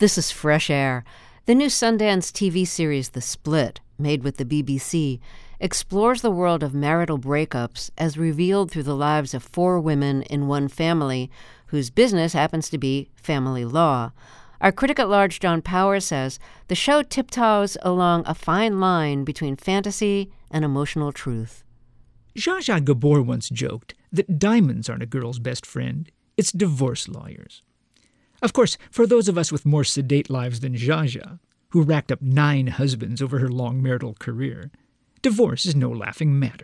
This is Fresh Air. The new Sundance TV series The Split, made with the BBC, explores the world of marital breakups as revealed through the lives of 4 women in one family whose business happens to be family law. Our critic at large, John Powers, says the show tiptoes along a fine line between fantasy and emotional truth. Zsa Zsa Gabor once joked that diamonds aren't a girl's best friend, it's divorce lawyers. Of course, for those of us with more sedate lives than Zsa Zsa, who racked up 9 husbands over her long marital career, divorce is no laughing matter.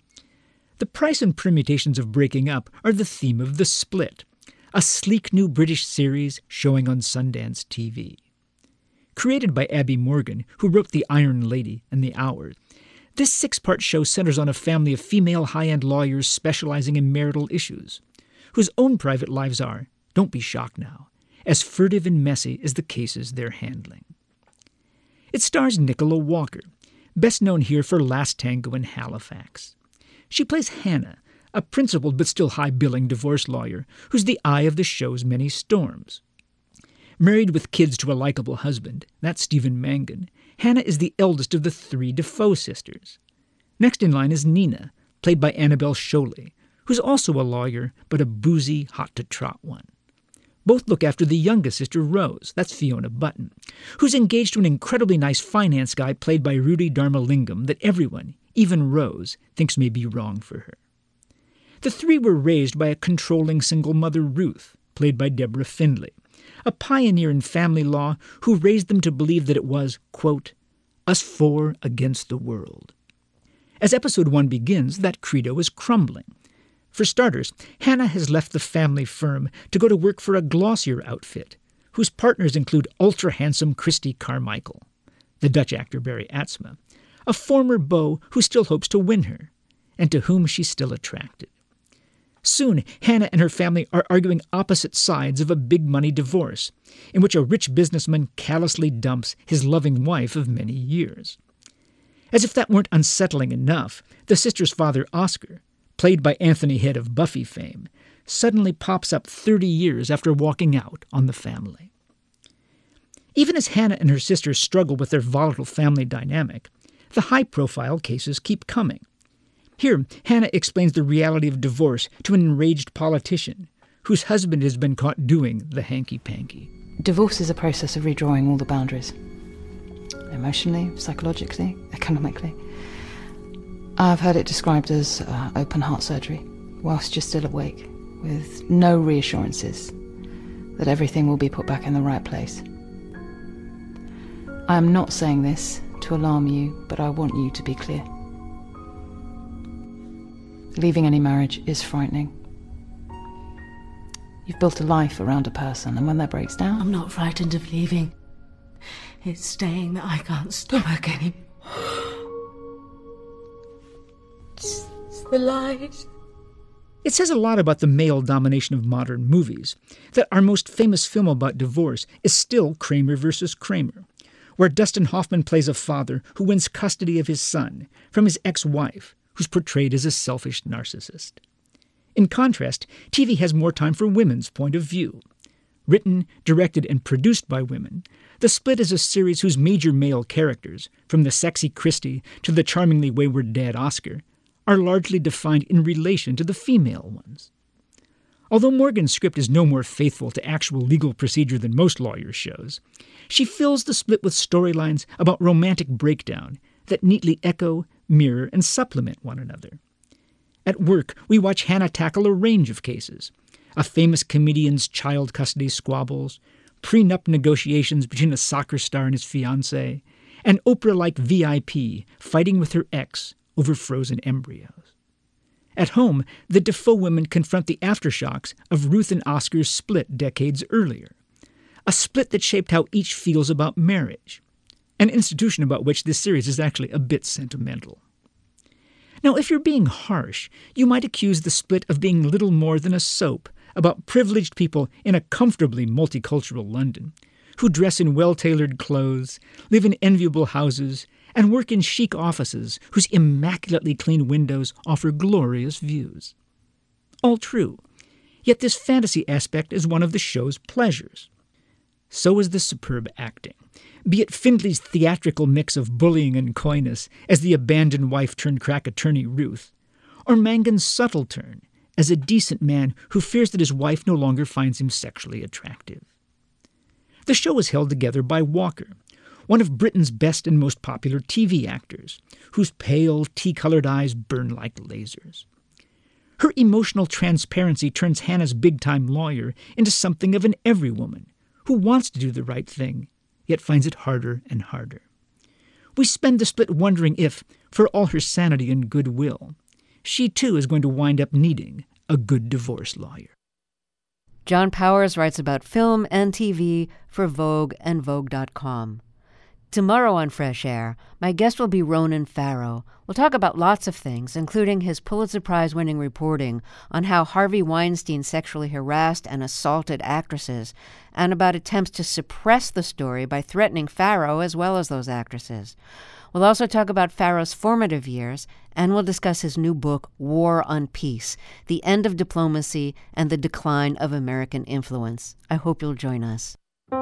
The price and permutations of breaking up are the theme of The Split, a sleek new British series showing on Sundance TV. Created by Abby Morgan, who wrote The Iron Lady and The Hours, this 6-part show centers on a family of female high-end lawyers specializing in marital issues, whose own private lives are, don't be shocked now, as furtive and messy as the cases they're handling. It stars Nicola Walker, best known here for Last Tango in Halifax. She plays Hannah, a principled but still high-billing divorce lawyer who's the eye of the show's many storms. Married with kids to a likable husband, that's Stephen Mangan, Hannah is the eldest of the 3 Defoe sisters. Next in line is Nina, played by Annabelle Sholey, who's also a lawyer, but a boozy, hot-to-trot one. Both look after the youngest sister, Rose, that's Fiona Button, who's engaged to an incredibly nice finance guy played by Rudy Dharmalingam that everyone, even Rose, thinks may be wrong for her. The 3 were raised by a controlling single mother, Ruth, played by Deborah Findlay, a pioneer in family law who raised them to believe that it was, quote, us 4 against the world. As episode 1 begins, that credo is crumbling. For starters, Hannah has left the family firm to go to work for a glossier outfit, whose partners include ultra-handsome Christy Carmichael, the Dutch actor Barry Atsma, a former beau who still hopes to win her, and to whom she's still attracted. Soon, Hannah and her family are arguing opposite sides of a big-money divorce, in which a rich businessman callously dumps his loving wife of many years. As if that weren't unsettling enough, the sister's father, Oscar, played by Anthony Head of Buffy fame, suddenly pops up 30 years after walking out on the family. Even as Hannah and her sister struggle with their volatile family dynamic, the high-profile cases keep coming. Here, Hannah explains the reality of divorce to an enraged politician whose husband has been caught doing the hanky-panky. Divorce is a process of redrawing all the boundaries. Emotionally, psychologically, economically. I've heard it described as open heart surgery, whilst you're still awake, with no reassurances that everything will be put back in the right place. I am not saying this to alarm you, but I want you to be clear. Leaving any marriage is frightening. You've built a life around a person, and when that breaks down... I'm not frightened of leaving. It's staying that I can't stomach anymore. It's the lies. It says a lot about the male domination of modern movies that our most famous film about divorce is still Kramer versus Kramer, where Dustin Hoffman plays a father who wins custody of his son from his ex-wife, who's portrayed as a selfish narcissist. In contrast, TV has more time for women's point of view. Written, directed, and produced by women, The Split is a series whose major male characters, from the sexy Christy to the charmingly wayward dad Oscar, are largely defined in relation to the female ones. Although Morgan's script is no more faithful to actual legal procedure than most lawyers' shows, she fills The Split with storylines about romantic breakdown that neatly echo, mirror, and supplement one another. At work, we watch Hannah tackle a range of cases. A famous comedian's child custody squabbles, prenup negotiations between a soccer star and his fiancée, and Oprah-like VIP fighting with her ex over frozen embryos. At home, the Defoe women confront the aftershocks of Ruth and Oscar's split decades earlier. A split that shaped how each feels about marriage, an institution about which this series is actually a bit sentimental. Now, if you're being harsh, you might accuse The Split of being little more than a soap about privileged people in a comfortably multicultural London, who dress in well-tailored clothes, live in enviable houses, and work in chic offices whose immaculately clean windows offer glorious views. All true, yet this fantasy aspect is one of the show's pleasures. so is the superb acting. Be it Findley's theatrical mix of bullying and coyness as the abandoned wife-turned-crack attorney Ruth, or Mangan's subtle turn as a decent man who fears that his wife no longer finds him sexually attractive. The show is held together by Walker, one of Britain's best and most popular TV actors, whose pale, tea-colored eyes burn like lasers. Her emotional transparency turns Hannah's big-time lawyer into something of an everywoman who wants to do the right thing, yet finds it harder and harder. We spend the split wondering if, for all her sanity and goodwill, she too is going to wind up needing a good divorce lawyer. John Powers writes about film and TV for Vogue and Vogue.com. Tomorrow on Fresh Air, my guest will be Ronan Farrow. We'll talk about lots of things, including his Pulitzer Prize-winning reporting on how Harvey Weinstein sexually harassed and assaulted actresses, and about attempts to suppress the story by threatening Farrow as well as those actresses. We'll also talk about Farrow's formative years, and we'll discuss his new book, War on Peace, The End of Diplomacy and the Decline of American Influence. I hope you'll join us.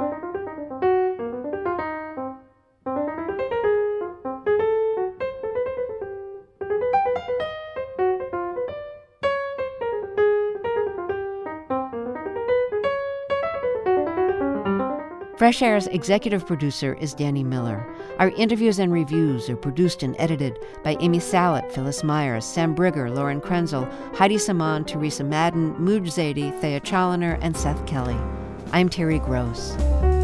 Fresh Air's executive producer is Danny Miller. Our interviews and reviews are produced and edited by Amy Salet, Phyllis Myers, Sam Brigger, Lauren Krenzel, Heidi Saman, Teresa Madden, Mooj Zadie, Thea Chaloner, and Seth Kelly. I'm Terry Gross.